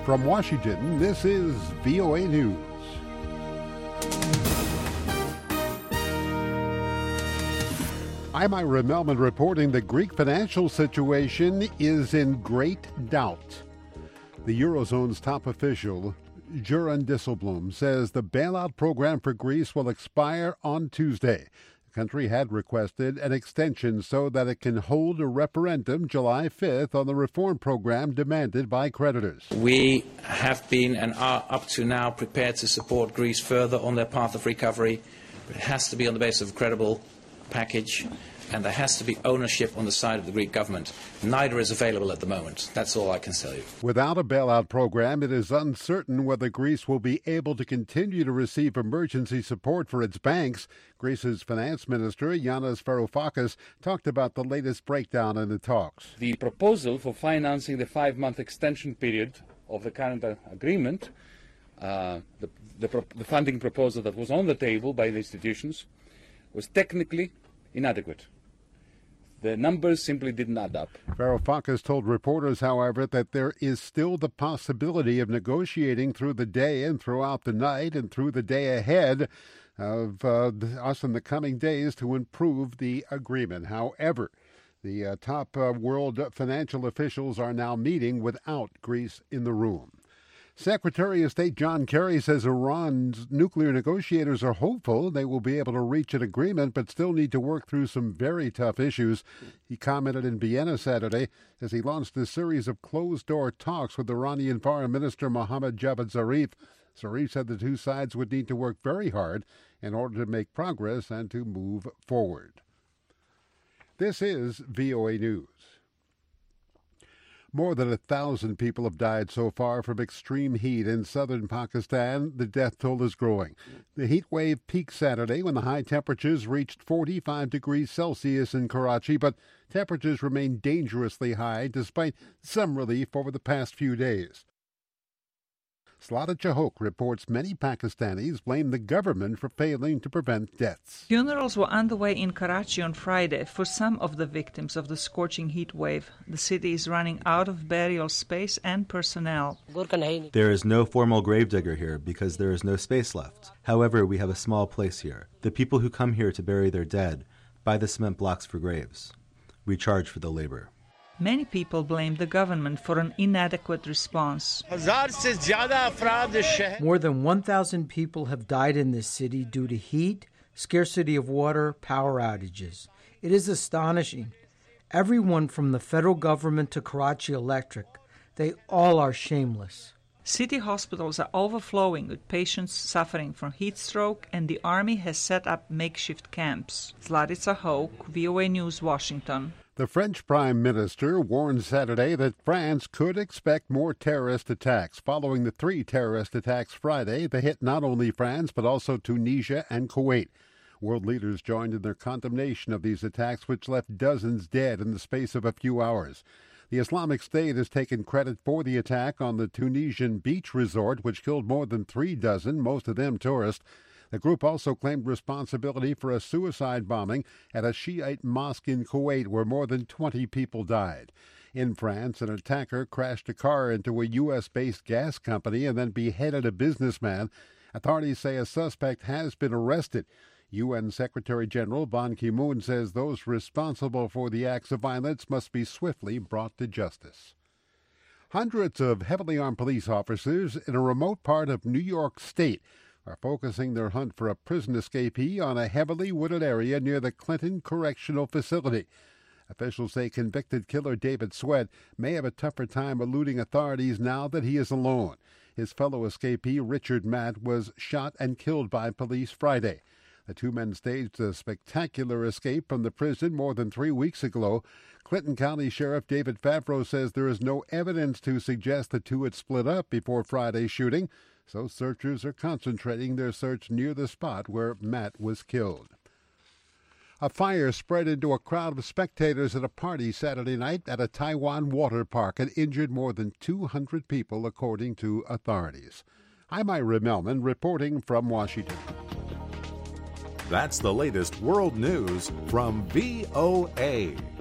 From Washington, this is VOA News. I'm Ira Melman reporting the Greek financial situation is in great doubt. The Eurozone's top official, Göran Dijsselbloem, says the bailout program for Greece will expire on Tuesday. The country had requested an extension so that it can hold a referendum July 5th on the reform program demanded by creditors. We have been and are up to now prepared to support Greece further on their path of recovery, but it has to be on the basis of a credible package, and there has to be ownership on the side of the Greek government. Neither is available at the moment. That's all I can tell you. Without a bailout program, it is uncertain whether Greece will be able to continue to receive emergency support for its banks. Greece's finance minister, Yanis Varoufakis, talked about the latest breakdown in the talks. The proposal for financing the 5-month extension period of the current agreement, the funding proposal that was on the table by the institutions, was technically inadequate. The numbers simply didn't add up. Varoufakis told reporters, however, that there is still the possibility of negotiating through the day and throughout the night and through the day ahead of us in the coming days to improve the agreement. However, the top world financial officials are now meeting without Greece in the room. Secretary of State John Kerry says Iran's nuclear negotiators are hopeful they will be able to reach an agreement, but still need to work through some very tough issues. He commented in Vienna Saturday as he launched a series of closed-door talks with Iranian Foreign Minister Mohammad Javad Zarif. Zarif said the two sides would need to work very hard in order to make progress and to move forward. This is VOA News. More than 1,000 people have died so far from extreme heat in southern Pakistan. The death toll is growing. The heat wave peaked Saturday when the high temperatures reached 45 degrees Celsius in Karachi, but temperatures remain dangerously high despite some relief over the past few days. Slada Chahok reports many Pakistanis blame the government for failing to prevent deaths. Funerals were underway in Karachi on Friday for some of the victims of the scorching heat wave. The city is running out of burial space and personnel. There is no formal gravedigger here because there is no space left. However, we have a small place here. The people who come here to bury their dead buy the cement blocks for graves. We charge for the labor. Many people blame the government for an inadequate response. More than 1,000 people have died in this city due to heat, scarcity of water, power outages. It is astonishing. Everyone from the federal government to Karachi Electric, they all are shameless. City hospitals are overflowing with patients suffering from heat stroke, and the army has set up makeshift camps. Slada Chahok, VOA News, Washington. The French Prime Minister warned Saturday that France could expect more terrorist attacks following the 3 terrorist attacks Friday that hit not only France but also Tunisia and Kuwait. World leaders joined in their condemnation of these attacks, which left dozens dead in the space of a few hours. The Islamic State has taken credit for the attack on the Tunisian beach resort, which killed more than 3 dozen, most of them tourists. The group also claimed responsibility for a suicide bombing at a Shiite mosque in Kuwait where more than 20 people died. In France, an attacker crashed a car into a U.S.-based gas company and then beheaded a businessman. Authorities say a suspect has been arrested. UN Secretary General Ban Ki-moon says those responsible for the acts of violence must be swiftly brought to justice. Hundreds of heavily armed police officers in a remote part of New York State are focusing their hunt for a prison escapee on a heavily wooded area near the Clinton Correctional Facility. Officials say convicted killer David Sweat may have a tougher time eluding authorities now that he is alone. His fellow escapee, Richard Matt, was shot and killed by police Friday. The two men staged a spectacular escape from the prison more than 3 weeks ago. Clinton County Sheriff David Favreau says there is no evidence to suggest the two had split up before Friday's shooting, so searchers are concentrating their search near the spot where Matt was killed. A fire spread into a crowd of spectators at a party Saturday night at a Taiwan water park and injured more than 200 people, according to authorities. I'm Ira Melman reporting from Washington. That's the latest world news from VOA.